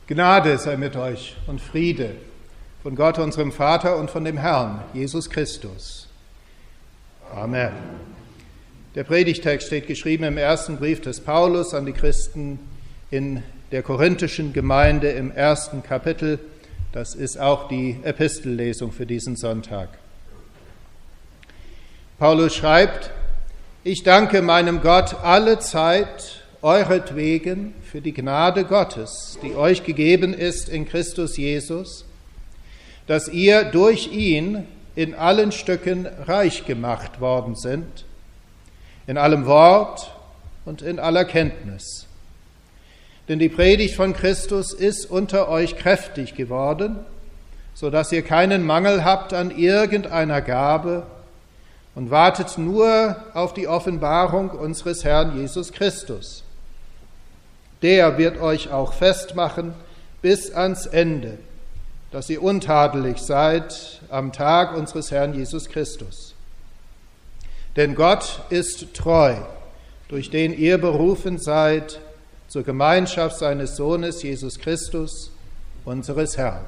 Gnade sei mit euch und Friede von Gott, unserem Vater, und von dem Herrn, Jesus Christus. Amen. Der Predigtext steht geschrieben im ersten Brief des Paulus an die Christen in der korinthischen Gemeinde im 1. Kapitel. Das ist auch die Epistellesung für diesen Sonntag. Paulus schreibt: Ich danke meinem Gott alle Zeit euretwegen für die Gnade Gottes, die euch gegeben ist in Christus Jesus, dass ihr durch ihn in allen Stücken reich gemacht worden sind, in allem Wort und in aller Kenntnis. Denn die Predigt von Christus ist unter euch kräftig geworden, so dass ihr keinen Mangel habt an irgendeiner Gabe und wartet nur auf die Offenbarung unseres Herrn Jesus Christus. Der wird euch auch festmachen bis ans Ende, dass ihr untadelig seid am Tag unseres Herrn Jesus Christus. Denn Gott ist treu, durch den ihr berufen seid zur Gemeinschaft seines Sohnes Jesus Christus, unseres Herrn.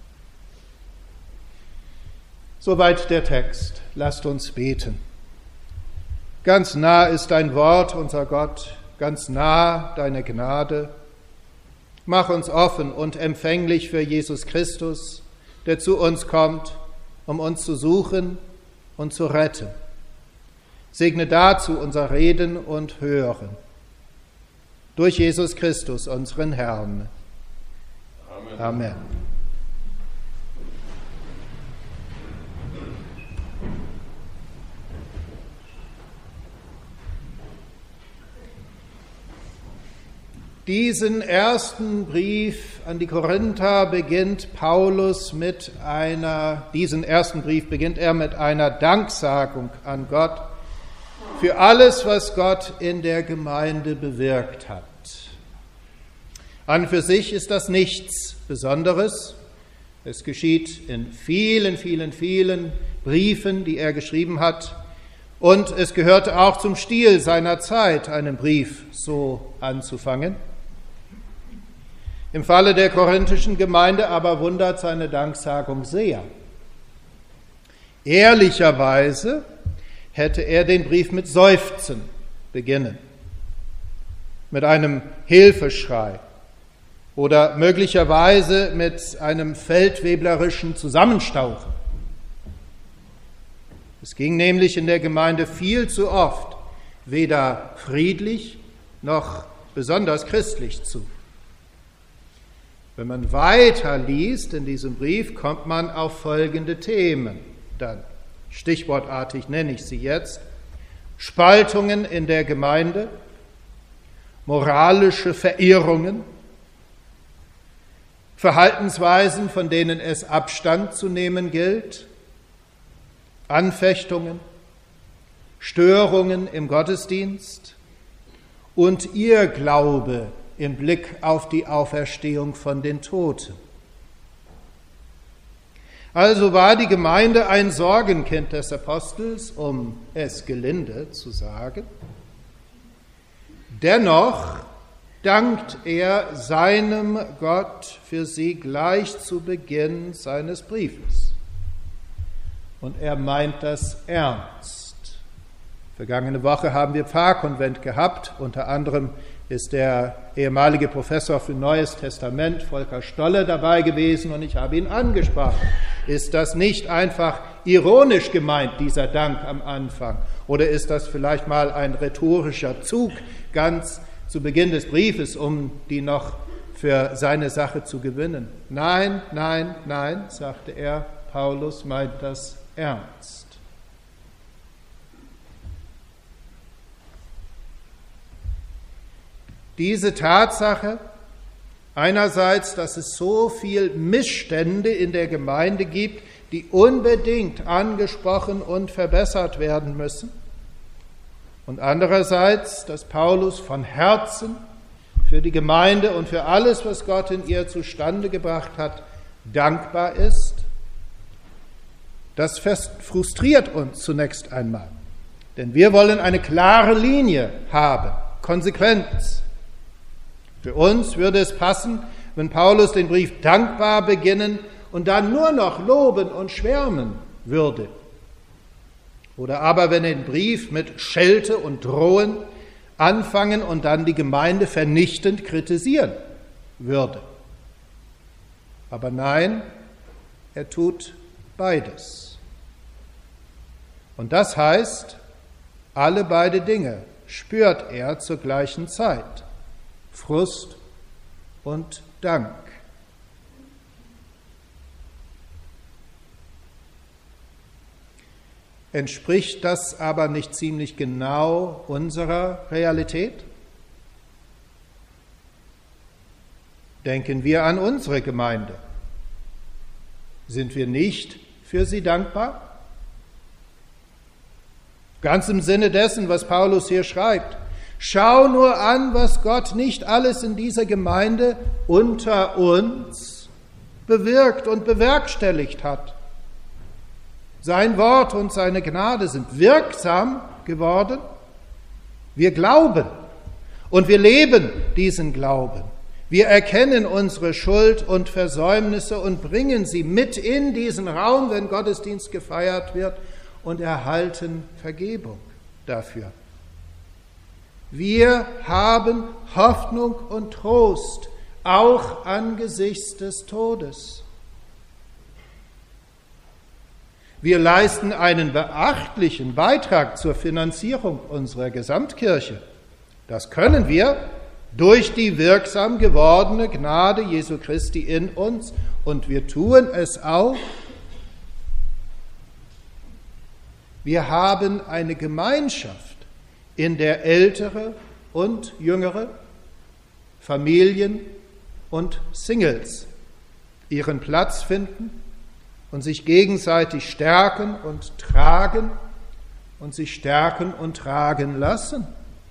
Soweit der Text. Lasst uns beten. Ganz nah ist dein Wort, unser Gott, ganz nah deine Gnade. Mach uns offen und empfänglich für Jesus Christus, der zu uns kommt, um uns zu suchen und zu retten. Segne dazu unser Reden und Hören. Durch Jesus Christus, unseren Herrn. Amen. Amen. Diesen ersten Brief an die Korinther beginnt er mit einer Danksagung an Gott für alles, was Gott in der Gemeinde bewirkt hat. An für sich ist das nichts Besonderes. Es geschieht in vielen, vielen, vielen Briefen, die er geschrieben hat. Und es gehörte auch zum Stil seiner Zeit, einen Brief so anzufangen. Im Falle der korinthischen Gemeinde aber wundert seine Danksagung sehr. Ehrlicherweise hätte er den Brief mit Seufzen beginnen, mit einem Hilfeschrei oder möglicherweise mit einem feldweblerischen Zusammenstauchen. Es ging nämlich in der Gemeinde viel zu oft weder friedlich noch besonders christlich zu. Wenn man weiter liest in diesem Brief, kommt man auf folgende Themen dann. Stichwortartig nenne ich sie jetzt: Spaltungen in der Gemeinde, moralische Verirrungen, Verhaltensweisen, von denen es Abstand zu nehmen gilt, Anfechtungen, Störungen im Gottesdienst und Irrglaube im Blick auf die Auferstehung von den Toten. Also war die Gemeinde ein Sorgenkind des Apostels, um es gelinde zu sagen. Dennoch dankt er seinem Gott für sie gleich zu Beginn seines Briefes. Und er meint das ernst. Vergangene Woche haben wir Pfarrkonvent gehabt. Unter anderem ist der ehemalige Professor für Neues Testament, Volker Stolle, dabei gewesen, und ich habe ihn angesprochen. Ist das nicht einfach ironisch gemeint, dieser Dank am Anfang? Oder ist das vielleicht mal ein rhetorischer Zug ganz zu Beginn des Briefes, um die noch für seine Sache zu gewinnen? Nein, nein, nein, sagte er, Paulus meint das ernst. Diese Tatsache, einerseits, dass es so viel Missstände in der Gemeinde gibt, die unbedingt angesprochen und verbessert werden müssen, und andererseits, dass Paulus von Herzen für die Gemeinde und für alles, was Gott in ihr zustande gebracht hat, dankbar ist, das frustriert uns zunächst einmal. Denn wir wollen eine klare Linie haben, Konsequenz. Für uns würde es passen, wenn Paulus den Brief dankbar beginnen und dann nur noch loben und schwärmen würde. Oder aber wenn er den Brief mit Schelte und Drohen anfangen und dann die Gemeinde vernichtend kritisieren würde. Aber nein, er tut beides. Und das heißt, alle beide Dinge spürt er zur gleichen Zeit. Frust und Dank. Entspricht das aber nicht ziemlich genau unserer Realität? Denken wir an unsere Gemeinde. Sind wir nicht für sie dankbar? Ganz im Sinne dessen, was Paulus hier schreibt. Schau nur an, was Gott nicht alles in dieser Gemeinde unter uns bewirkt und bewerkstelligt hat. Sein Wort und seine Gnade sind wirksam geworden. Wir glauben und wir leben diesen Glauben. Wir erkennen unsere Schuld und Versäumnisse und bringen sie mit in diesen Raum, wenn Gottesdienst gefeiert wird, und erhalten Vergebung dafür. Wir haben Hoffnung und Trost, auch angesichts des Todes. Wir leisten einen beachtlichen Beitrag zur Finanzierung unserer Gesamtkirche. Das können wir durch die wirksam gewordene Gnade Jesu Christi in uns, und wir tun es auch. Wir haben eine Gemeinschaft, in der Ältere und Jüngere, Familien und Singles ihren Platz finden und sich gegenseitig stärken und tragen und sich stärken und tragen lassen.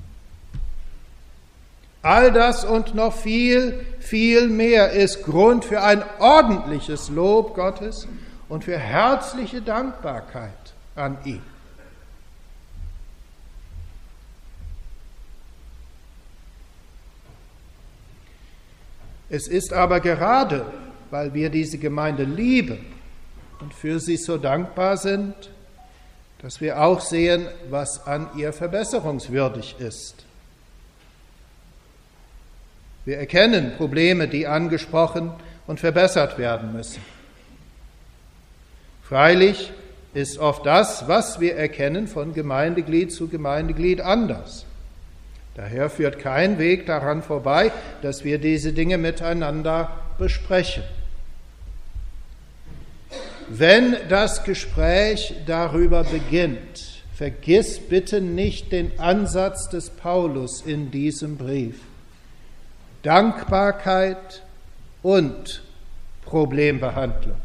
All das und noch viel, viel mehr ist Grund für ein ordentliches Lob Gottes und für herzliche Dankbarkeit an ihn. Es ist aber gerade, weil wir diese Gemeinde lieben und für sie so dankbar sind, dass wir auch sehen, was an ihr verbesserungswürdig ist. Wir erkennen Probleme, die angesprochen und verbessert werden müssen. Freilich ist oft das, was wir erkennen, von Gemeindeglied zu Gemeindeglied anders. Daher führt kein Weg daran vorbei, dass wir diese Dinge miteinander besprechen. Wenn das Gespräch darüber beginnt, vergiss bitte nicht den Ansatz des Paulus in diesem Brief. Dankbarkeit und Problembehandlung.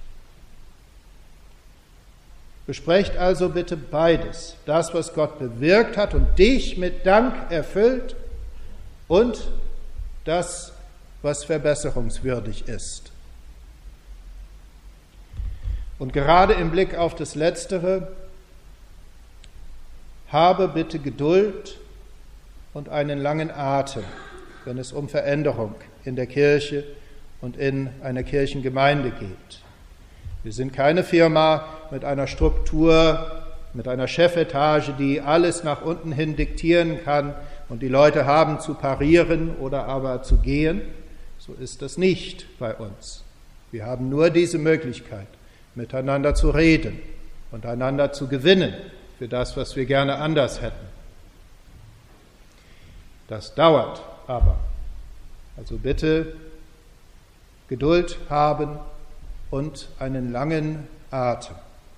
Besprecht also bitte beides, das, was Gott bewirkt hat und dich mit Dank erfüllt, und das, was verbesserungswürdig ist. Und gerade im Blick auf das Letztere, habe bitte Geduld und einen langen Atem, wenn es um Veränderung in der Kirche und in einer Kirchengemeinde geht. Wir sind keine Firma mit einer Struktur, mit einer Chefetage, die alles nach unten hin diktieren kann und die Leute haben zu parieren oder aber zu gehen. So ist das nicht bei uns. Wir haben nur diese Möglichkeit, miteinander zu reden und einander zu gewinnen für das, was wir gerne anders hätten. Das dauert aber. Also bitte Geduld haben und einen langen Atem.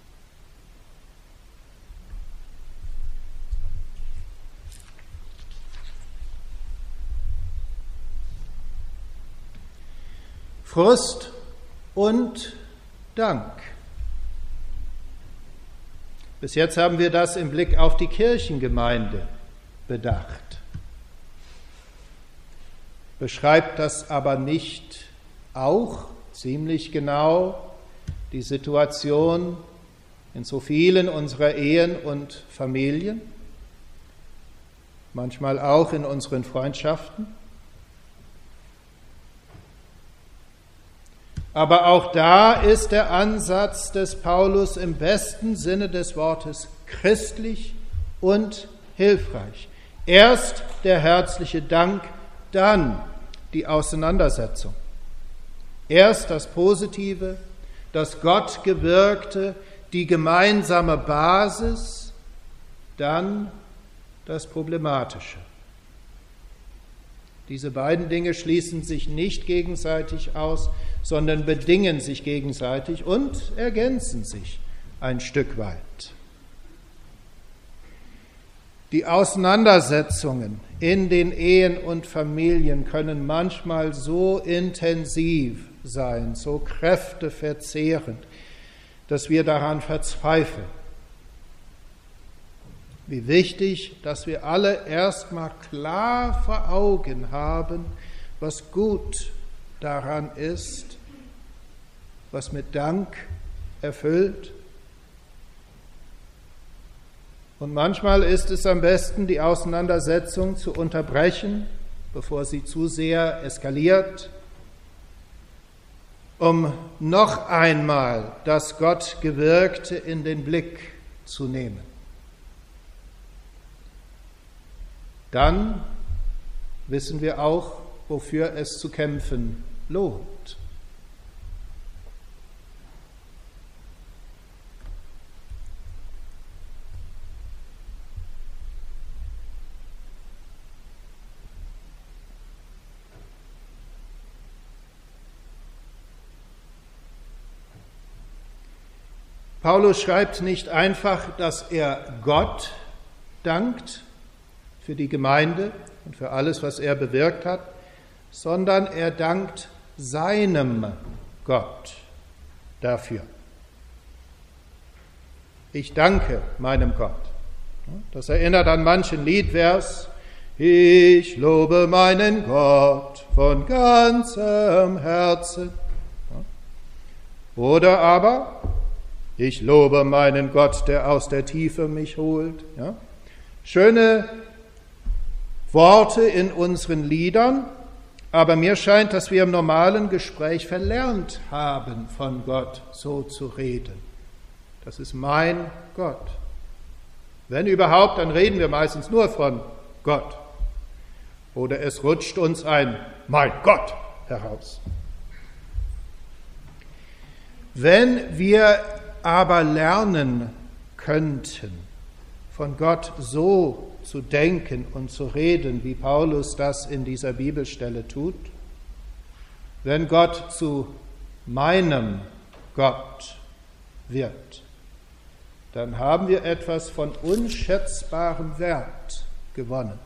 Frust und Dank. Bis jetzt haben wir das im Blick auf die Kirchengemeinde bedacht. Beschreibt das aber nicht auch ziemlich genau die Situation in so vielen unserer Ehen und Familien, manchmal auch in unseren Freundschaften? Aber auch da ist der Ansatz des Paulus im besten Sinne des Wortes christlich und hilfreich. Erst der herzliche Dank, dann die Auseinandersetzung. Erst das Positive, das Gottgewirkte, die gemeinsame Basis, dann das Problematische. Diese beiden Dinge schließen sich nicht gegenseitig aus, sondern bedingen sich gegenseitig und ergänzen sich ein Stück weit. Die Auseinandersetzungen in den Ehen und Familien können manchmal so intensiv sein, so kräfteverzehrend, dass wir daran verzweifeln. Wie wichtig, dass wir alle erstmal klar vor Augen haben, was gut daran ist, was mit Dank erfüllt. Und manchmal ist es am besten, die Auseinandersetzung zu unterbrechen, bevor sie zu sehr eskaliert, um noch einmal das Gottgewirkte in den Blick zu nehmen. Dann wissen wir auch, wofür es zu kämpfen lohnt. Paulus schreibt nicht einfach, dass er Gott dankt für die Gemeinde und für alles, was er bewirkt hat, sondern er dankt seinem Gott dafür. Ich danke meinem Gott. Das erinnert an manchen Liedvers. Ich lobe meinen Gott von ganzem Herzen. Oder aber, ich lobe meinen Gott, der aus der Tiefe mich holt. Ja? Schöne Worte in unseren Liedern, aber mir scheint, dass wir im normalen Gespräch verlernt haben, von Gott so zu reden. Das ist mein Gott. Wenn überhaupt, dann reden wir meistens nur von Gott. Oder es rutscht uns ein mein Gott heraus. Wenn wir aber lernen könnten, von Gott so zu denken und zu reden, wie Paulus das in dieser Bibelstelle tut, wenn Gott zu meinem Gott wird, dann haben wir etwas von unschätzbarem Wert gewonnen.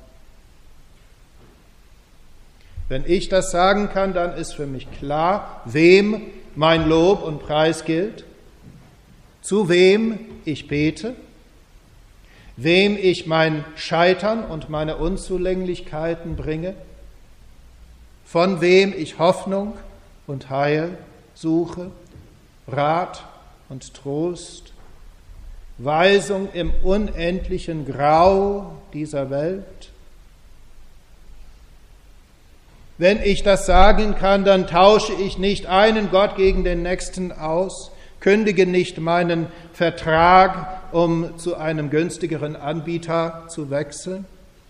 Wenn ich das sagen kann, dann ist für mich klar, wem mein Lob und Preis gilt, zu wem ich bete, wem ich mein Scheitern und meine Unzulänglichkeiten bringe, von wem ich Hoffnung und Heil suche, Rat und Trost, Weisung im unendlichen Grau dieser Welt. Wenn ich das sagen kann, dann tausche ich nicht einen Gott gegen den nächsten aus, kündige nicht meinen Vertrag, um zu einem günstigeren Anbieter zu wechseln.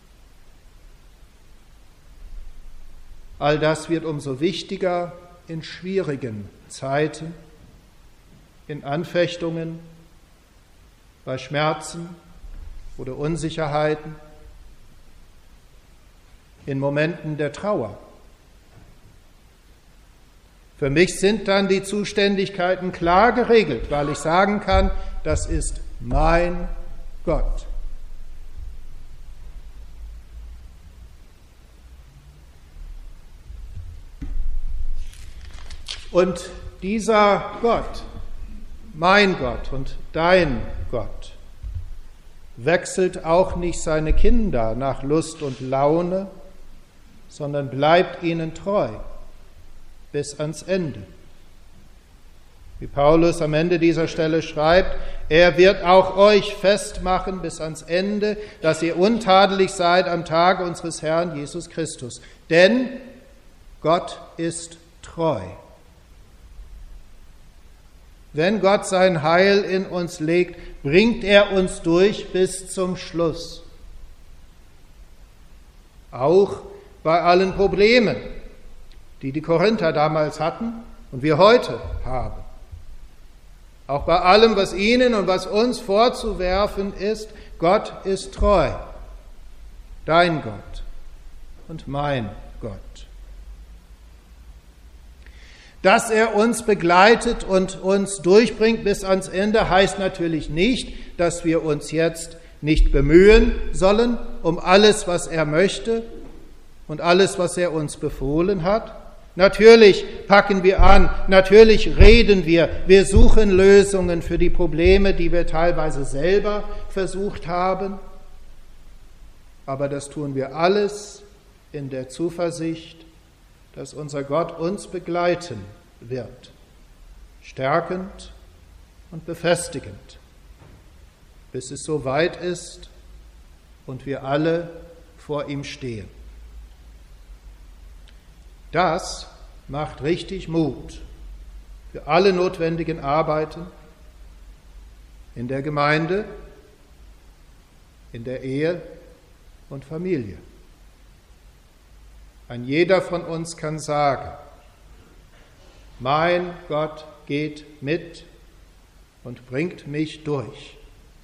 All das wird umso wichtiger in schwierigen Zeiten, in Anfechtungen, bei Schmerzen oder Unsicherheiten, in Momenten der Trauer. Für mich sind dann die Zuständigkeiten klar geregelt, weil ich sagen kann, das ist mein Gott. Und dieser Gott, mein Gott und dein Gott, wechselt auch nicht seine Kinder nach Lust und Laune, sondern bleibt ihnen treu bis ans Ende. Wie Paulus am Ende dieser Stelle schreibt, er wird auch euch festmachen bis ans Ende, dass ihr untadelig seid am Tage unseres Herrn Jesus Christus. Denn Gott ist treu. Wenn Gott sein Heil in uns legt, bringt er uns durch bis zum Schluss. Auch bei allen Problemen, die die Korinther damals hatten und wir heute haben. Auch bei allem, was ihnen und was uns vorzuwerfen ist, Gott ist treu. Dein Gott und mein Gott. Dass er uns begleitet und uns durchbringt bis ans Ende, heißt natürlich nicht, dass wir uns jetzt nicht bemühen sollen um alles, was er möchte und alles, was er uns befohlen hat. Natürlich packen wir an, natürlich reden wir suchen Lösungen für die Probleme, die wir teilweise selber versucht haben. Aber das tun wir alles in der Zuversicht, dass unser Gott uns begleiten wird, stärkend und befestigend, bis es so weit ist und wir alle vor ihm stehen. Das macht richtig Mut für alle notwendigen Arbeiten in der Gemeinde, in der Ehe und Familie. Ein jeder von uns kann sagen, mein Gott geht mit und bringt mich durch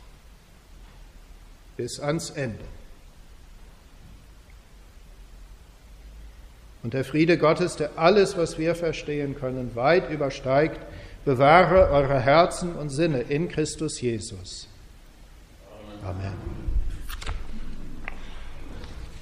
bis ans Ende. Und der Friede Gottes, der alles, was wir verstehen können, weit übersteigt, bewahre eure Herzen und Sinne in Christus Jesus. Amen.